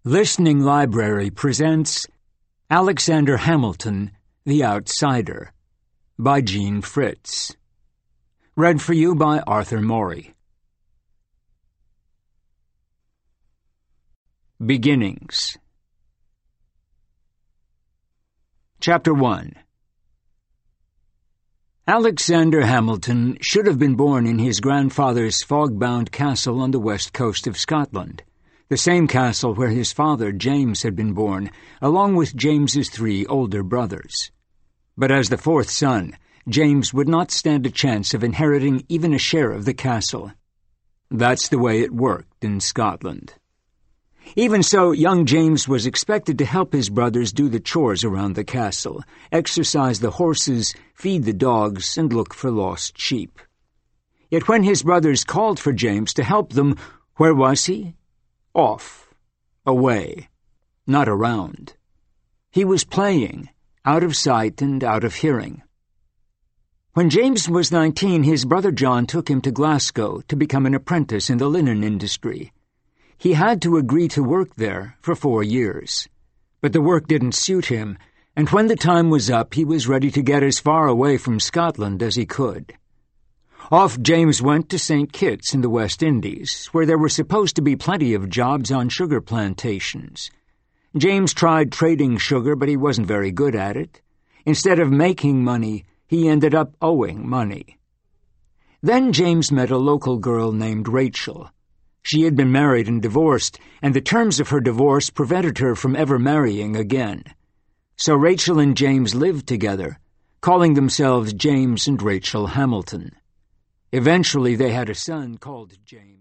Listening Library presents Alexander Hamilton, The Outsider, by Jean Fritz. Read for you by Arthur Morey. Beginnings. Chapter 1. Alexander Hamilton should have been born in his grandfather's fog-bound castle on the west coast of Scotland, the same castle where his father, James, had been born, along with James's 3 older brothers. But as the 4th son, James would not stand a chance of inheriting even a share of the castle. That's the way it worked in Scotland. Even so, young James was expected to help his brothers do the chores around the castle, exercise the horses, feed the dogs, and look for lost sheep. Yet when his brothers called for James to help them, where was he? Off, away, not around. He was playing, out of sight and out of hearing. When James was 19, his brother John took him to Glasgow to become an apprentice in the linen industry. He had to agree to work there for 4 years. But the work didn't suit him, and when the time was up, he was ready to get as far away from Scotland as he could. Off James went to St. Kitts in the West Indies, where there were supposed to be plenty of jobs on sugar plantations. James tried trading sugar, but he wasn't very good at it. Instead of making money, he ended up owing money. Then James met a local girl named Rachel. She had been married and divorced, and the terms of her divorce prevented her from ever marrying again. So Rachel and James lived together, calling themselves James and Rachel Hamilton. Eventually they had a son called James.